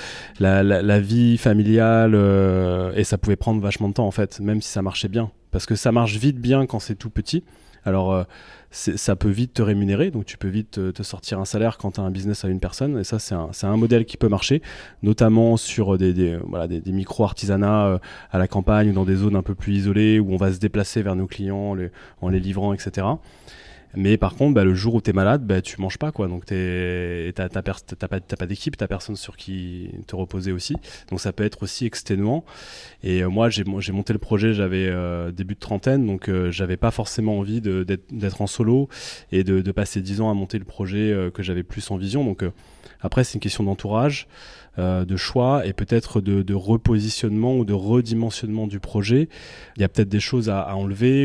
la vie familiale, et ça pouvait prendre vachement de temps en fait, même si ça marchait bien. Parce que ça marche vite bien quand c'est tout petit. Alors, ça peut vite te rémunérer, donc tu peux vite te sortir un salaire quand tu as un business à une personne, et ça c'est un modèle qui peut marcher, notamment sur des micro-artisanats à la campagne ou dans des zones un peu plus isolées où on va se déplacer vers nos clients en les livrant, etc. Mais par contre, le jour où t'es malade, tu manges pas, quoi. Donc t'as pas d'équipe, t'as personne sur qui te reposer aussi. Donc ça peut être aussi exténuant. Et moi, j'ai monté le projet, j'avais début de trentaine, donc j'avais pas forcément envie d'être en solo et de passer 10 ans à monter le projet que j'avais plus en vision. Donc après, c'est une question d'entourage, de choix et peut-être de repositionnement ou de redimensionnement du projet. Il y a peut-être des choses à enlever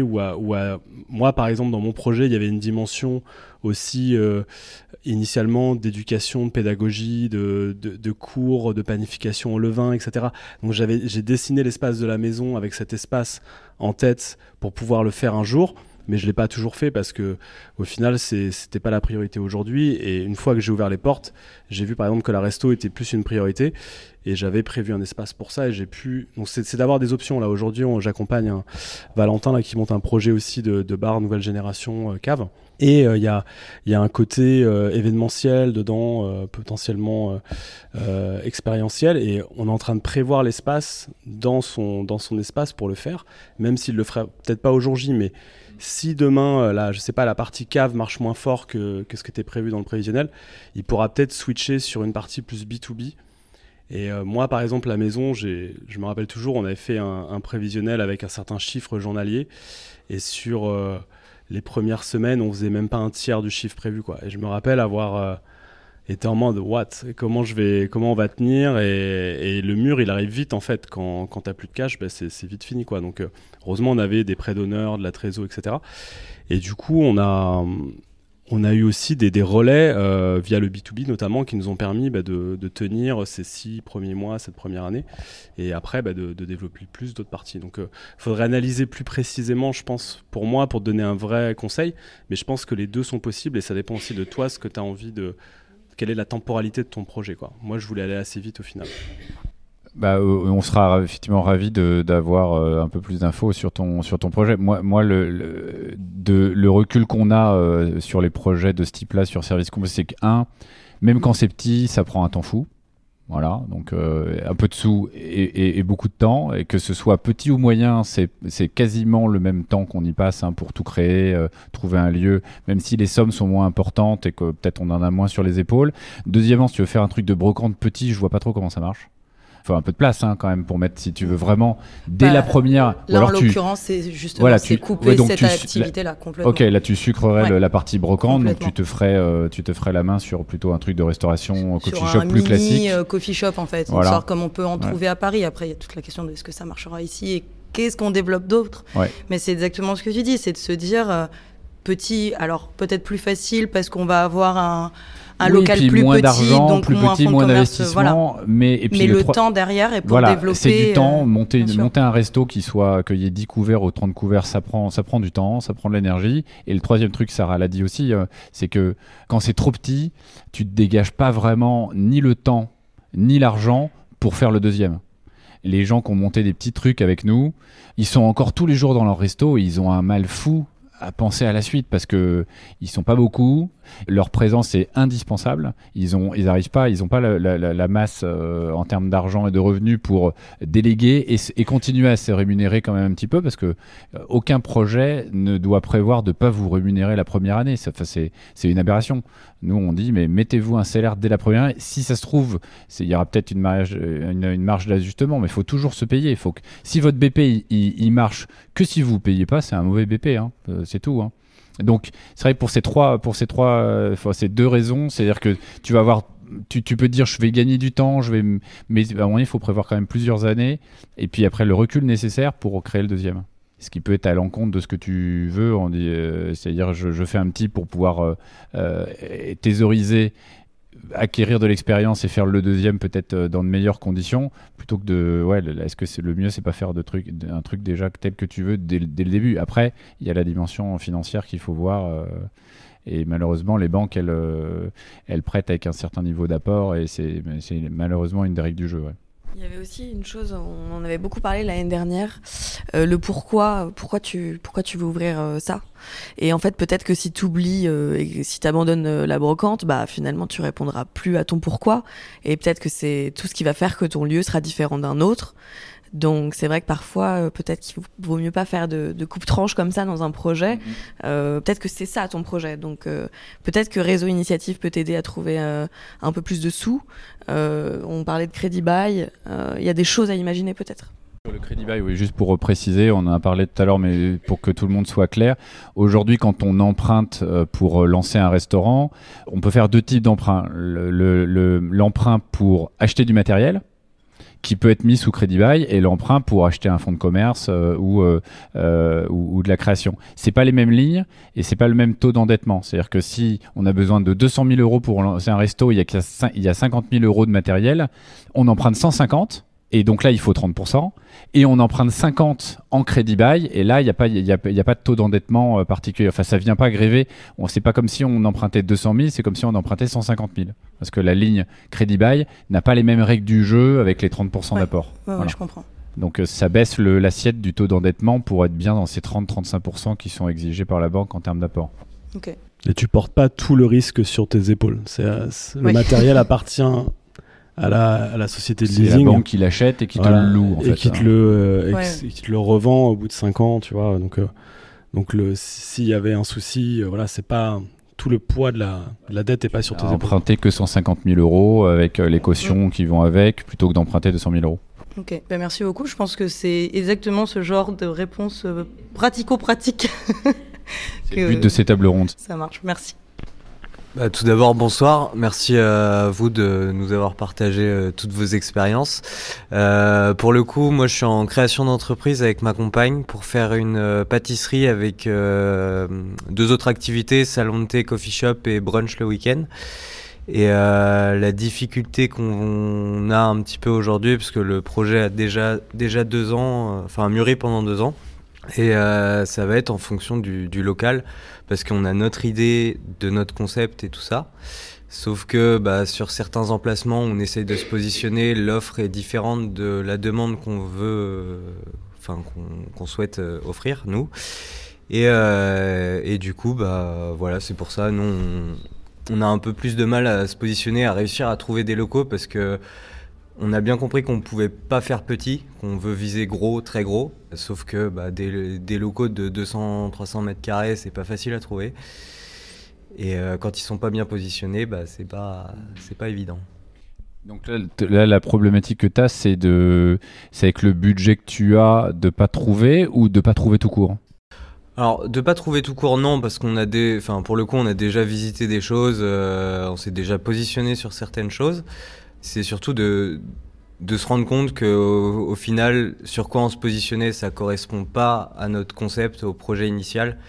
moi, par exemple, dans mon projet, il y avait une dimension aussi initialement d'éducation, de pédagogie, de cours, de panification au levain, etc. Donc j'ai dessiné l'espace de la maison avec cet espace en tête pour pouvoir le faire un jour. Mais je ne l'ai pas toujours fait parce que au final, c'était pas la priorité aujourd'hui. Et une fois que j'ai ouvert les portes, j'ai vu par exemple que la resto était plus une priorité. Et j'avais prévu un espace pour ça. Et j'ai pu. Donc c'est d'avoir des options. Là aujourd'hui, j'accompagne Valentin là, qui monte un projet aussi de bar nouvelle génération cave. Et il y a un côté événementiel dedans, potentiellement expérientiel. Et on est en train de prévoir l'espace dans son espace pour le faire, même s'il le ferait peut-être pas au jour J, mais si demain, je sais pas, la partie cave marche moins fort que ce qui était prévu dans le prévisionnel, il pourra peut-être switcher sur une partie plus B2B. Et moi, par exemple, la maison, je me rappelle toujours, on avait fait un prévisionnel avec un certain chiffre journalier. Et sur les premières semaines, on faisait même pas un tiers du chiffre prévu, quoi. Et je me rappelle avoir été en mode comment on va tenir, et le mur il arrive vite en fait quand t'as plus de cash, c'est vite fini, quoi. Donc heureusement on avait des prêts d'honneur, de la trésor, etc. Et du coup on a eu aussi des relais via le B2B notamment qui nous ont permis de tenir ces 6 premiers mois, cette première année, et après de développer plus d'autres parties. Donc il faudrait analyser plus précisément, je pense, pour moi, pour te donner un vrai conseil, mais je pense que les deux sont possibles et ça dépend aussi de toi, ce que tu as envie quelle est la temporalité de ton projet, quoi. Moi, je voulais aller assez vite au final. On sera effectivement ravis d'avoir un peu plus d'infos sur ton projet. Moi le recul qu'on a sur les projets de ce type-là sur Service Combo, c'est que même quand c'est petit, ça prend un temps fou. Voilà, donc un peu de sous et beaucoup de temps, et que ce soit petit ou moyen, c'est quasiment le même temps qu'on y passe pour tout créer, trouver un lieu, même si les sommes sont moins importantes et que peut-être on en a moins sur les épaules. Deuxièmement, si tu veux faire un truc de brocante petit, je vois pas trop comment ça marche. Faut un peu de place quand même pour mettre, si tu veux vraiment dès la première. Là en l'occurrence c'est justement c'est couper cette activité-là complètement. Ok, là tu sucrerais la partie brocante, donc tu te ferais la main sur plutôt un truc de restauration, coffee shop plus classique. Coffee shop en fait, voilà. Comme on peut en trouver à Paris. Après il y a toute la question de est-ce que ça marchera ici et qu'est-ce qu'on développe d'autre. Mais c'est exactement ce que tu dis, c'est de se dire petit, alors peut-être plus facile parce qu'on va avoir un local puis plus moins petit, d'argent, donc plus moins petit, fonds de moins commerce, d'investissement. Mais le temps derrière est pour voilà, développer. c'est du temps. bien sûr. Monter un resto qu'il y ait 10 couverts ou 30 couverts, ça prend du temps, ça prend de l'énergie. Et le troisième truc, Sarah l'a dit aussi, c'est que quand c'est trop petit, tu te dégages pas vraiment ni le temps ni l'argent pour faire le deuxième. Les gens qui ont monté des petits trucs avec nous, ils sont encore tous les jours dans leur resto et ils ont un mal fou à penser à la suite parce que ils sont pas beaucoup, leur présence est indispensable, ils ont pas la masse en termes d'argent et de revenus pour déléguer et continuer à se rémunérer quand même un petit peu parce que aucun projet ne doit prévoir de pas vous rémunérer la première année, c'est une aberration. Nous on dit mais mettez-vous un salaire dès la première année, si ça se trouve il y aura peut-être une marge d'ajustement, mais il faut toujours se payer. Si votre BP il marche que si vous payez pas, c'est un mauvais BP, hein. C'est tout, hein. Donc c'est vrai que pour ces deux raisons, c'est-à-dire que tu vas avoir, tu peux dire je vais gagner du temps, mais à un moment il faut prévoir quand même plusieurs années et puis après le recul nécessaire pour créer le deuxième. Ce qui peut être à l'encontre de ce que tu veux, c'est-à-dire je fais un petit pour pouvoir thésauriser, acquérir de l'expérience et faire le deuxième peut-être dans de meilleures conditions, plutôt que est-ce que le mieux c'est pas faire un truc déjà tel que tu veux dès le début. Après il y a la dimension financière qu'il faut voir et malheureusement les banques elles prêtent avec un certain niveau d'apport et c'est malheureusement une des règles du jeu. Ouais. Il y avait aussi une chose, on en avait beaucoup parlé l'année dernière, le pourquoi tu veux ouvrir ça. Et en fait, peut-être que si tu oublies et si tu abandonnes la brocante, bah finalement tu répondras plus à ton pourquoi. Et peut-être que c'est tout ce qui va faire que ton lieu sera différent d'un autre. Donc c'est vrai que parfois, peut-être qu'il vaut mieux pas faire de coupe-tranche comme ça dans un projet. Peut-être que c'est ça ton projet. Donc peut-être que Réseau Initiative peut t'aider à trouver un peu plus de sous. On parlait de Crédit Bail. Il y a des choses à imaginer peut-être. Sur le Crédit Bail, oui, juste pour préciser, on en a parlé tout à l'heure, mais pour que tout le monde soit clair, aujourd'hui, quand on emprunte pour lancer un restaurant, on peut faire deux types d'emprunts. L'emprunt pour acheter du matériel, qui peut être mis sous Crédit Bail, et l'emprunt pour acheter un fonds de commerce ou de la création. C'est pas les mêmes lignes et c'est pas le même taux d'endettement. C'est-à-dire que si on a besoin de 200 000 euros pour lancer un resto, il y a 50 000 euros de matériel, on emprunte 150. Et donc là, il faut 30%. Et on emprunte 50 en Crédit Bail. Et là, il n'y a pas de taux d'endettement particulier. Enfin, ça ne vient pas gréver. C'est pas comme si on empruntait 200 000, c'est comme si on empruntait 150 000. Parce que la ligne Crédit Bail n'a pas les mêmes règles du jeu avec les 30% d'apport. Ouais, voilà. Je comprends. Donc ça baisse l'assiette du taux d'endettement pour être bien dans ces 30-35% qui sont exigés par la banque en termes d'apport. Ok. Et tu portes pas tout le risque sur tes épaules. Le matériel appartient à la société de leasing. C'est la banque qui l'achète et qui te le loue, en fait. Qui te le revend au bout de 5 ans, tu vois. Donc s'il y avait un souci, c'est pas... Tout le poids de la dette n'est pas sur tes épaules. Emprunter que 150 000 euros avec les cautions qui vont avec, plutôt que d'emprunter 200 000 euros. Ok, merci beaucoup. Je pense que c'est exactement ce genre de réponse pratico-pratique. C'est le but de ces tables rondes. Ça marche, merci. Tout d'abord, bonsoir. Merci à vous de nous avoir partagé toutes vos expériences. Pour le coup, moi, je suis en création d'entreprise avec ma compagne pour faire une pâtisserie avec 2 autres activités, salon de thé, coffee shop et brunch le week-end. Et la difficulté qu'on a un petit peu aujourd'hui, parce que le projet a déjà 2 ans, mûri pendant 2 ans. Et ça va être en fonction du local, parce qu'on a notre idée de notre concept et tout ça. Sauf que sur certains emplacements, on essaye de se positionner, l'offre est différente de la demande qu'on veut, qu'on souhaite offrir, nous. Et du coup, c'est pour ça, nous, on a un peu plus de mal à se positionner, à réussir à trouver des locaux, parce que on a bien compris qu'on ne pouvait pas faire petit, qu'on veut viser gros, très gros. Sauf que des locaux de 200-300 mètres carrés, c'est pas facile à trouver. Et quand ils sont pas bien positionnés, c'est pas évident. Donc là, la problématique que tu as, c'est avec le budget que tu as de pas trouver ou de pas trouver tout court? Alors, de pas trouver tout court, non, parce qu'on a pour le coup, on a déjà visité des choses, on s'est déjà positionné sur certaines choses. C'est surtout de se rendre compte qu'au final, sur quoi on se positionnait, ça correspond pas à notre concept, au projet initial.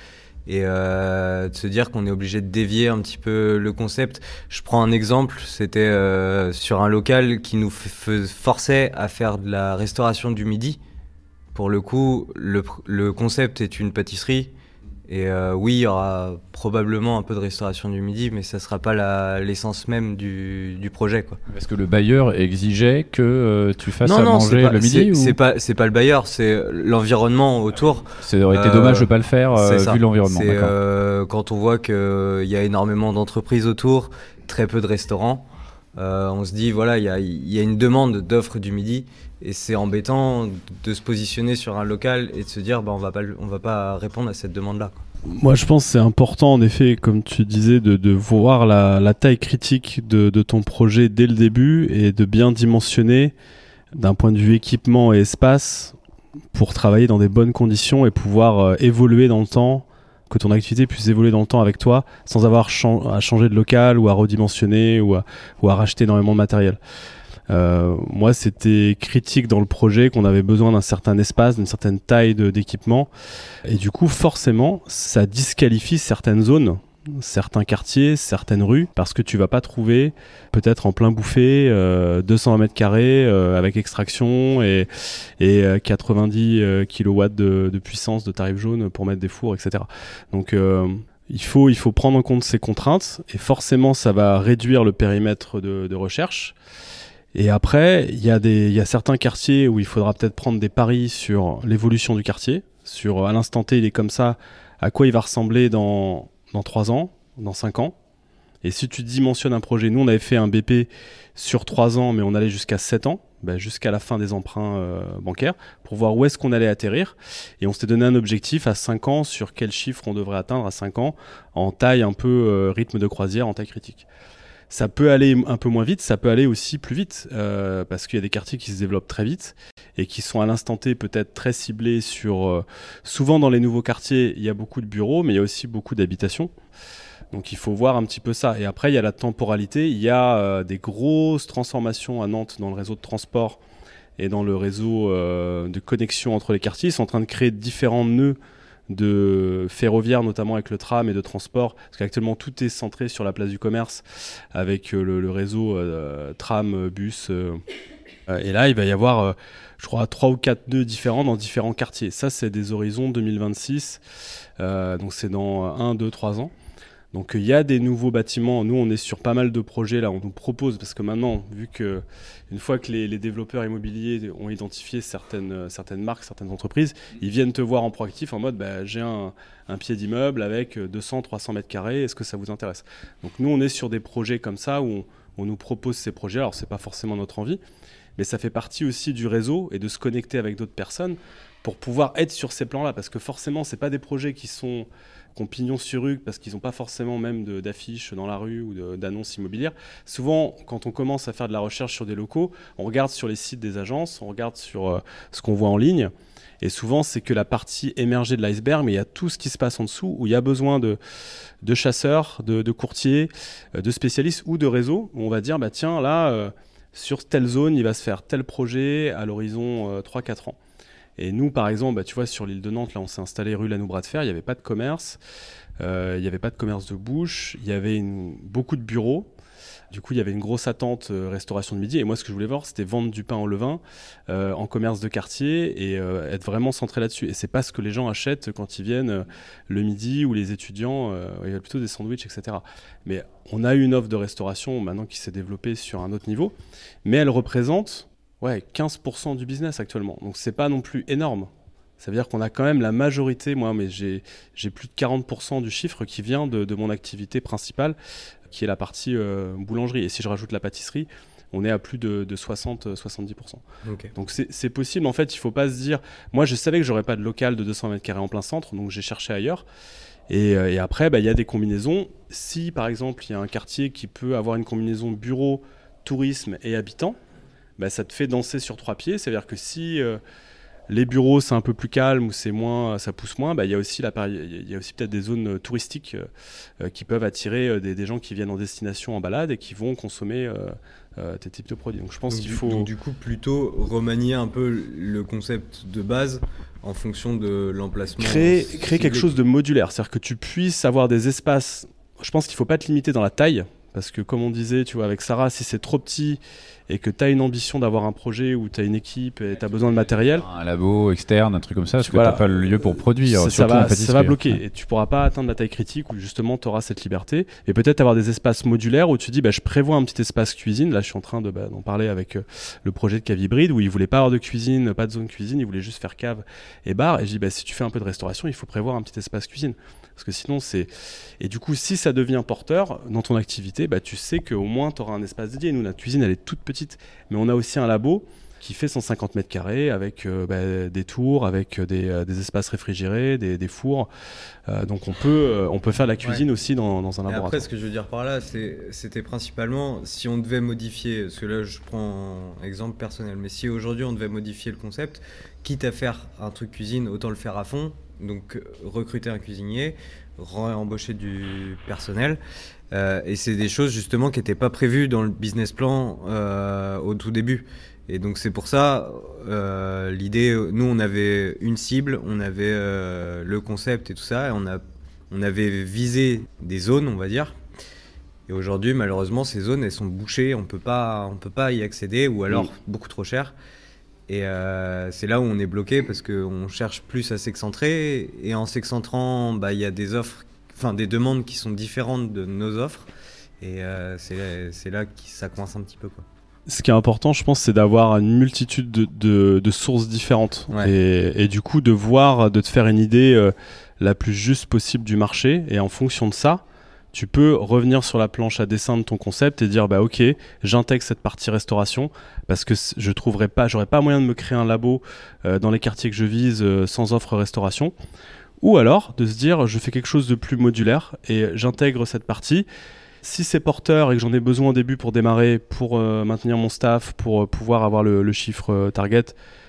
et de se dire qu'on est obligé de dévier un petit peu le concept. Je prends un exemple, c'était sur un local qui nous forçait à faire de la restauration du midi. Pour le coup, le concept est une pâtisserie. Et oui, il y aura probablement un peu de restauration du midi, mais ça ne sera pas l'essence même du projet, quoi. Est-ce que le bailleur exigeait que tu fasses manger le midi ou... c'est pas le bailleur, c'est l'environnement autour. Ça aurait été dommage de ne pas le faire vu l'environnement. Quand on voit qu'il y a énormément d'entreprises autour, très peu de restaurants, on se dit, voilà, il y a une demande d'offres du midi. Et c'est embêtant de se positionner sur un local et de se dire on va pas répondre à cette demande-là, quoi. Moi, je pense que c'est important, en effet, comme tu disais, de voir la taille critique de ton projet dès le début et de bien dimensionner d'un point de vue équipement et espace pour travailler dans des bonnes conditions et pouvoir évoluer dans le temps, que ton activité puisse évoluer dans le temps avec toi sans avoir à changer de local ou à redimensionner ou à racheter énormément de matériel. Moi, c'était critique dans le projet qu'on avait besoin d'un certain espace, d'une certaine taille d'équipement. Et du coup, forcément, ça disqualifie certaines zones, certains quartiers, certaines rues, parce que tu vas pas trouver, peut-être en plein bouffé, 220 mètres carrés avec extraction et 90 kW de puissance de tarif jaune pour mettre des fours, etc. Donc, il faut prendre en compte ces contraintes et forcément, ça va réduire le périmètre de recherche. Et après, il y a certains quartiers où il faudra peut-être prendre des paris sur l'évolution du quartier, sur à l'instant T, il est comme ça, à quoi il va ressembler dans 3 ans, dans 5 ans. Et si tu dimensionnes un projet, nous on avait fait un BP sur 3 ans, mais on allait jusqu'à 7 ans, jusqu'à la fin des emprunts bancaires, pour voir où est-ce qu'on allait atterrir. Et on s'était donné un objectif à 5 ans sur quel chiffre on devrait atteindre à 5 ans, en taille un peu rythme de croisière, en taille critique. Ça peut aller un peu moins vite, ça peut aller aussi plus vite, parce qu'il y a des quartiers qui se développent très vite et qui sont à l'instant T peut-être très ciblés sur... souvent dans les nouveaux quartiers, il y a beaucoup de bureaux, mais il y a aussi beaucoup d'habitations. Donc il faut voir un petit peu ça. Et après, il y a la temporalité, il y a des grosses transformations à Nantes dans le réseau de transport et dans le réseau de connexion entre les quartiers. Ils sont en train de créer différents nœuds de ferroviaire, notamment avec le tram et de transport, parce qu'actuellement tout est centré sur la place du commerce avec le réseau tram, bus, et là il va y avoir je crois 3 ou 4 nœuds différents dans différents quartiers. Ça c'est des horizons 2026, donc c'est dans 1, 2, 3 ans. Donc il y a des nouveaux bâtiments. Nous on est sur pas mal de projets là, on nous propose, parce que maintenant, vu que une fois que les développeurs immobiliers ont identifié certaines marques, certaines entreprises, ils viennent te voir en proactif en mode j'ai un pied d'immeuble avec 200-300 mètres carrés, est-ce que ça vous intéresse? Donc nous on est sur des projets comme ça où on nous propose ces projets. Alors c'est pas forcément notre envie, mais ça fait partie aussi du réseau et de se connecter avec d'autres personnes pour pouvoir être sur ces plans-là, parce que forcément c'est pas des projets qui ont pignon sur rue, parce qu'ils n'ont pas forcément même d'affiches dans la rue ou d'annonces immobilières. Souvent, quand on commence à faire de la recherche sur des locaux, on regarde sur les sites des agences, on regarde sur ce qu'on voit en ligne, et souvent c'est que la partie émergée de l'iceberg, mais il y a tout ce qui se passe en dessous, où il y a besoin de chasseurs, de courtiers, de spécialistes ou de réseaux, où on va dire, tiens, là, sur telle zone, il va se faire tel projet à l'horizon 3-4 ans. Et nous, par exemple, tu vois, sur l'île de Nantes, là, on s'est installé rue Lanoux Bras de Fer, il n'y avait pas de commerce, il n'y avait pas de commerce de bouche, il y avait beaucoup de bureaux. Du coup, il y avait une grosse attente restauration de midi. Et moi, ce que je voulais voir, c'était vendre du pain au levain en commerce de quartier et être vraiment centré là-dessus. Et c'est pas ce que les gens achètent quand ils viennent le midi, ou les étudiants, ils veulent plutôt des sandwichs, etc. Mais on a une offre de restauration maintenant qui s'est développée sur un autre niveau, mais elle représente 15% du business actuellement. Donc c'est pas non plus énorme. Ça veut dire qu'on a quand même la majorité, mais j'ai plus de 40% du chiffre qui vient de mon activité principale, qui est la partie boulangerie. Et si je rajoute la pâtisserie, on est à plus de 60-70%. Okay. Donc c'est possible. En fait, il faut pas se dire... Moi, je savais que j'aurais pas de local de 200 mètres carrés en plein centre, donc j'ai cherché ailleurs. Et après, il y a des combinaisons. Si, par exemple, il y a un quartier qui peut avoir une combinaison bureau, tourisme et habitants, ça te fait danser sur 3 pieds. C'est-à-dire que si les bureaux c'est un peu plus calme ou c'est moins, ça pousse moins, il y a aussi peut-être des zones touristiques qui peuvent attirer des gens qui viennent en destination en balade et qui vont consommer tes types de produits. Donc je pense qu'il faut... Donc du coup plutôt remanier un peu le concept de base en fonction de l'emplacement. Créer quelque chose de modulaire, c'est-à-dire que tu puisses avoir des espaces. Je pense qu'il ne faut pas te limiter dans la taille, parce que comme on disait, tu vois, avec Sarah, si c'est trop petit et que tu as une ambition d'avoir un projet où tu as une équipe et tu as besoin de matériel. Un labo externe, un truc comme ça, parce que tu n'as pas le lieu pour produire. Ça va bloquer et tu ne pourras pas atteindre la taille critique où justement tu auras cette liberté. Et peut-être avoir des espaces modulaires où tu dis, je prévois un petit espace cuisine. Là, je suis en train d'en parler avec le projet de Cave Hybride où il ne voulait pas avoir de cuisine, pas de zone cuisine, il voulait juste faire cave et bar. Et je dis, si tu fais un peu de restauration, il faut prévoir un petit espace cuisine. Parce que sinon, c'est... Et du coup, si ça devient porteur dans ton activité, tu sais qu'au moins, tu auras un espace dédié. Nous, notre cuisine, elle est toute petite. Mais on a aussi un labo qui fait 150 mètres carrés avec des tours, avec des espaces réfrigérés, des fours. Donc, on peut faire de la cuisine aussi dans un laboratoire. Après, ce que je veux dire par là, c'était principalement, si on devait modifier, parce que là, je prends un exemple personnel, mais si aujourd'hui, on devait modifier le concept, quitte à faire un truc cuisine, autant le faire à fond. Donc recruter un cuisinier, embaucher du personnel, et c'est des choses justement qui n'étaient pas prévues dans le business plan au tout début. Et donc c'est pour ça l'idée, nous on avait une cible, on avait le concept et tout ça, et on avait visé des zones, on va dire. Et aujourd'hui malheureusement ces zones elles sont bouchées, on peut pas y accéder, ou alors beaucoup trop cher. Et c'est là où on est bloqué parce qu'on cherche plus à s'excentrer, et en s'excentrant, il y a des offres, des demandes qui sont différentes de nos offres, et c'est là que ça coince un petit peu, quoi. Ce qui est important, je pense, c'est d'avoir une multitude de sources différentes, et du coup de te faire une idée la plus juste possible du marché, et en fonction de ça, tu peux revenir sur la planche à dessin de ton concept et dire ok, j'intègre cette partie restauration parce que j'aurais pas moyen de me créer un labo dans les quartiers que je vise sans offre restauration. Ou alors de se dire je fais quelque chose de plus modulaire et j'intègre cette partie. Si c'est porteur et que j'en ai besoin au début pour démarrer, pour maintenir mon staff, pour pouvoir avoir le chiffre target,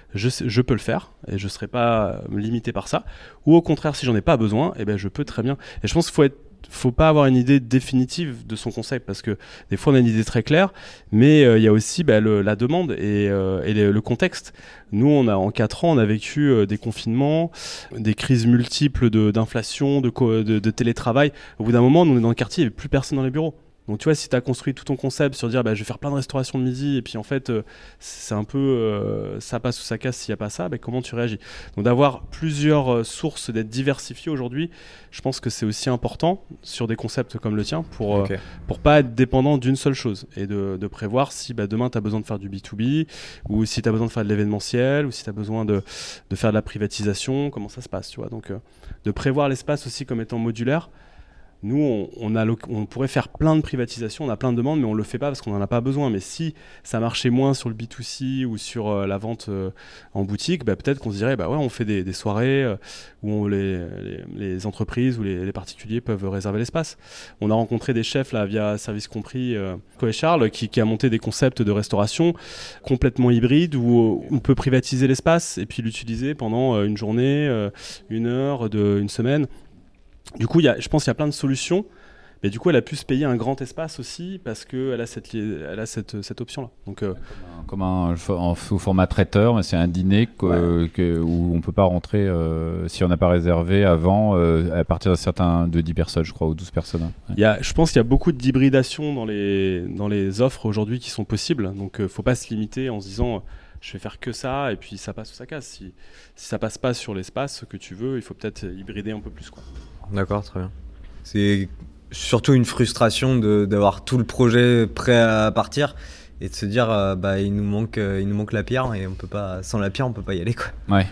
je peux le faire et je ne serai pas limité par ça. Ou au contraire, si j'en ai pas besoin, je peux très bien. Et je pense qu'il faut pas avoir une idée définitive de son concept, parce que des fois on a une idée très claire, mais il y a aussi la demande et le contexte. Nous, en 4 ans, on a vécu des confinements, des crises multiples d'inflation, de télétravail. Au bout d'un moment, nous, on est dans le quartier, il n'y avait plus personne dans les bureaux. Donc tu vois, si tu as construit tout ton concept sur dire je vais faire plein de restauration de midi, et puis en fait c'est un peu ça passe ou ça casse s'il n'y a pas ça, comment tu réagis? Donc d'avoir plusieurs sources, d'être diversifié aujourd'hui, je pense que c'est aussi important sur des concepts comme le tien pour pas être dépendant d'une seule chose, et de prévoir si demain tu as besoin de faire du B2B, ou si tu as besoin de faire de l'événementiel, ou si tu as besoin de faire de la privatisation, comment ça se passe, tu vois. Donc de prévoir l'espace aussi comme étant modulaire. Nous, on pourrait faire plein de privatisations, on a plein de demandes, mais on ne le fait pas parce qu'on n'en a pas besoin. Mais si ça marchait moins sur le B2C ou sur la vente en boutique, peut-être qu'on se dirait, on fait des soirées où les entreprises ou les particuliers peuvent réserver l'espace. On a rencontré des chefs là, via Service Compris, Co et Charles, qui a monté des concepts de restauration complètement hybrides où on peut privatiser l'espace et puis l'utiliser pendant une journée, une heure, une semaine. Du coup, je pense qu'il y a plein de solutions, mais du coup, elle a pu se payer un grand espace aussi parce qu'elle a cette option-là. Donc, comme sous format traiteur, mais c'est un dîner où on ne peut pas rentrer si on n'a pas réservé avant, à partir de 10 personnes, je crois, ou 12 personnes. Ouais. Je pense qu'il y a beaucoup d'hybridation dans les offres aujourd'hui qui sont possibles. Donc, il ne faut pas se limiter en se disant... je vais faire que ça et puis ça passe ou ça casse. Si ça passe pas sur l'espace que tu veux, il faut peut-être hybrider un peu plus, quoi. D'accord, très bien. C'est surtout une frustration d'avoir tout le projet prêt à partir et de se dire il nous manque la pierre, et on peut pas, sans la pierre on peut pas y aller, quoi. Ouais.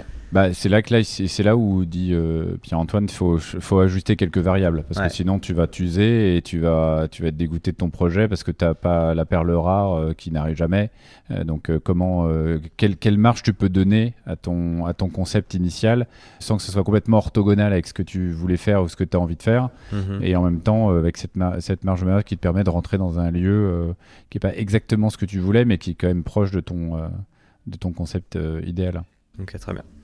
C'est là où dit Pierre-Antoine, faut ajuster quelques variables, parce que sinon tu vas t'user et tu vas être dégoûté de ton projet parce que tu n'as pas la perle rare qui n'arrive jamais. Donc quelle marge tu peux donner à ton concept initial sans que ce soit complètement orthogonal avec ce que tu voulais faire ou ce que tu as envie de faire, et en même temps avec cette marge de manœuvre qui te permet de rentrer dans un lieu qui n'est pas exactement ce que tu voulais, mais qui est quand même proche de ton concept idéal. Ok, très bien.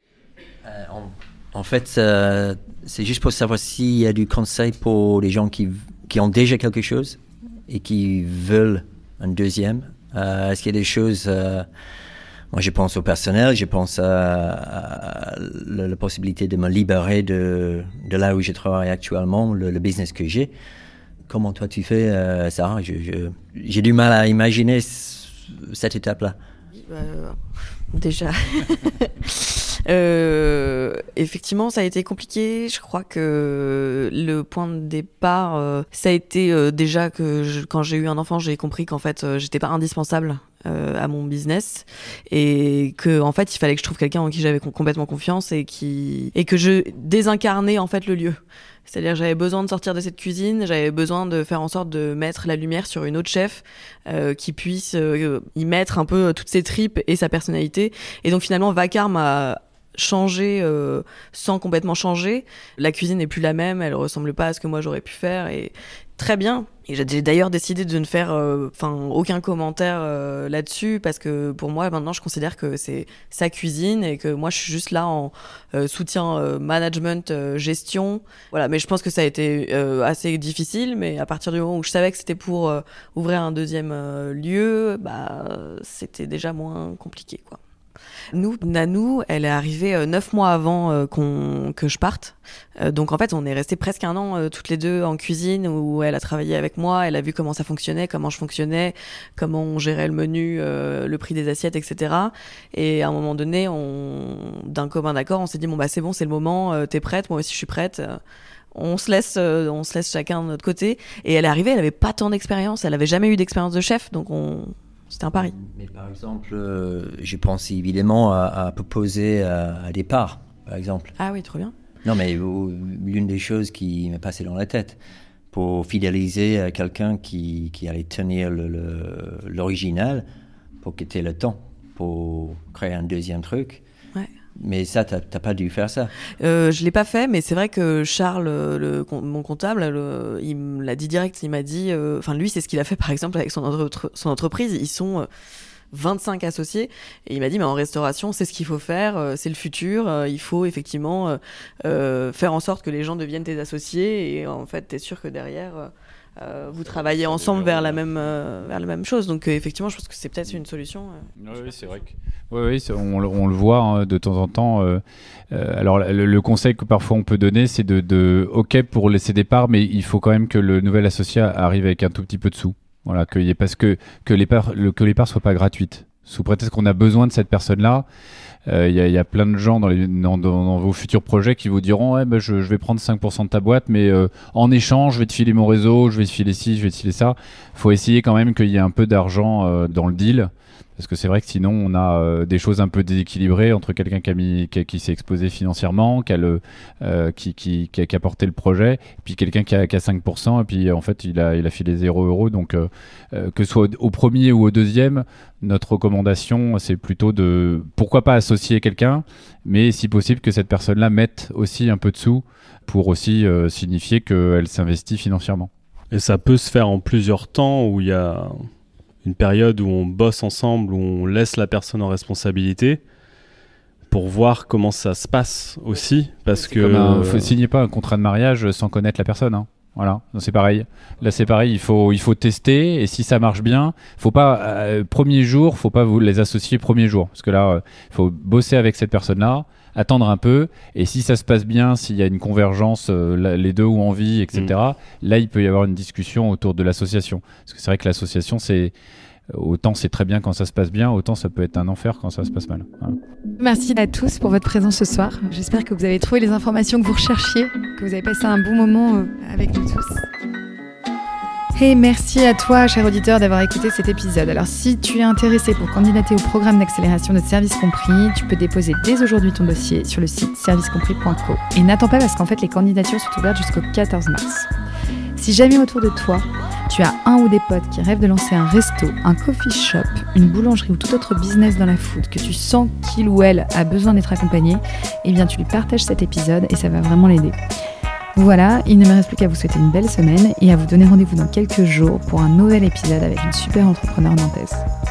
En fait, c'est juste pour savoir s'il y a du conseil pour les gens qui ont déjà quelque chose et qui veulent un deuxième. Est-ce qu'il y a des choses... moi, je pense au personnel, je pense à la possibilité de me libérer de là où je travaille actuellement, le business que j'ai. Comment toi tu fais, Sarah? J'ai du mal à imaginer cette étape-là. Déjà, effectivement, ça a été compliqué. Je crois que le point de départ, ça a été déjà que quand j'ai eu un enfant, j'ai compris qu'en fait, j'étais pas indispensable à mon business et que en fait, il fallait que je trouve quelqu'un en qui j'avais complètement confiance et que je désincarnais en fait le lieu. C'est-à-dire que j'avais besoin de sortir de cette cuisine, j'avais besoin de faire en sorte de mettre la lumière sur une autre chef qui puisse y mettre un peu toutes ses tripes et sa personnalité. Et donc finalement, Vacar m'a changé sans complètement changer. La cuisine n'est plus la même, elle ressemble pas à ce que moi j'aurais pu faire et très bien. Et j'ai d'ailleurs décidé de ne faire aucun commentaire là-dessus parce que pour moi maintenant je considère que c'est sa cuisine et que moi je suis juste là en soutien management, gestion. Voilà, mais je pense que ça a été assez difficile, mais à partir du moment où je savais que c'était pour ouvrir un deuxième lieu, c'était déjà moins compliqué, quoi. Nous, Nanou, elle est arrivée 9 mois avant que je parte. Donc en fait, on est restés presque un an toutes les deux en cuisine où elle a travaillé avec moi, elle a vu comment ça fonctionnait, comment je fonctionnais, comment on gérait le menu, le prix des assiettes, etc. Et à un moment donné, d'un commun d'accord, on s'est dit c'est bon, c'est le moment, t'es prête, moi aussi je suis prête. On se laisse chacun de notre côté. Et elle est arrivée, elle avait pas tant d'expérience, elle avait jamais eu d'expérience de chef, donc c'était un pari. Mais par exemple, je pense évidemment à proposer à des parts, par exemple. Ah oui, trop bien. Non, mais l'une des choses qui m'est passée dans la tête, pour fidéliser quelqu'un qui allait tenir l'original, pour quitter le temps, pour créer un deuxième truc. Ouais. Mais ça, t'as pas dû faire ça. Je l'ai pas fait, mais c'est vrai que Charles, mon comptable, il me l'a dit direct. Il m'a dit, lui, c'est ce qu'il a fait par exemple avec son entreprise. Ils sont 25 associés et il m'a dit, mais en restauration, c'est ce qu'il faut faire, c'est le futur. Il faut effectivement faire en sorte que les gens deviennent tes associés et en fait, t'es sûr que derrière. Vous travaillez ensemble vers la même chose. Donc effectivement, je pense que c'est peut-être une solution. Oui, c'est vrai que on le voit de temps en temps. Alors le conseil que parfois on peut donner, c'est de OK pour laisser des parts, mais il faut quand même que le nouvel associé arrive avec un tout petit peu de sous. Voilà, parce que les parts soient pas gratuites. Sous prétexte qu'on a besoin de cette personne-là. Il y a plein de gens dans vos futurs projets qui vous diront je vais prendre 5% de ta boîte, mais en échange je vais te filer mon réseau, je vais te filer ci, je vais te filer ça. Il faut essayer quand même qu'il y ait un peu d'argent dans le deal, parce que c'est vrai que sinon on a des choses un peu déséquilibrées entre quelqu'un qui s'est exposé financièrement, qui a porté le projet, et puis quelqu'un qui a 5%, et puis en fait il a filé 0 €. Donc que ce soit au premier ou au deuxième, notre recommandation, c'est plutôt de, pourquoi pas associer quelqu'un, mais si possible que cette personne-là mette aussi un peu de sous pour aussi signifier qu'elle s'investit financièrement. Et ça peut se faire en plusieurs temps, où il y a une période où on bosse ensemble, où on laisse la personne en responsabilité pour voir comment ça se passe aussi, parce que... Faut signer pas un contrat de mariage sans connaître la personne, hein. Voilà, c'est pareil. Là, c'est pareil. Il faut tester, et si ça marche bien, faut pas premier jour, faut pas vous les associer premier jour, parce que là, il faut bosser avec cette personne-là, attendre un peu, et si ça se passe bien, s'il y a une convergence, les deux ont envie, etc. Là, il peut y avoir une discussion autour de l'association, parce que c'est vrai que l'association, autant c'est très bien quand ça se passe bien, autant ça peut être un enfer quand ça se passe mal. Voilà. Merci à tous pour votre présence ce soir. J'espère que vous avez trouvé les informations que vous recherchiez, que vous avez passé un bon moment avec nous tous. Et merci à toi, cher auditeur, d'avoir écouté cet épisode. Alors, si tu es intéressé pour candidater au programme d'accélération de Service Compris, tu peux déposer dès aujourd'hui ton dossier sur le site servicecompris.co. Et n'attends pas, parce qu'en fait, les candidatures sont ouvertes jusqu'au 14 mars. Si jamais autour de toi, tu as un ou des potes qui rêvent de lancer un resto, un coffee shop, une boulangerie ou tout autre business dans la food, que tu sens qu'il ou elle a besoin d'être accompagné, eh bien tu lui partages cet épisode et ça va vraiment l'aider. Voilà, il ne me reste plus qu'à vous souhaiter une belle semaine et à vous donner rendez-vous dans quelques jours pour un nouvel épisode avec une super entrepreneure nantaise.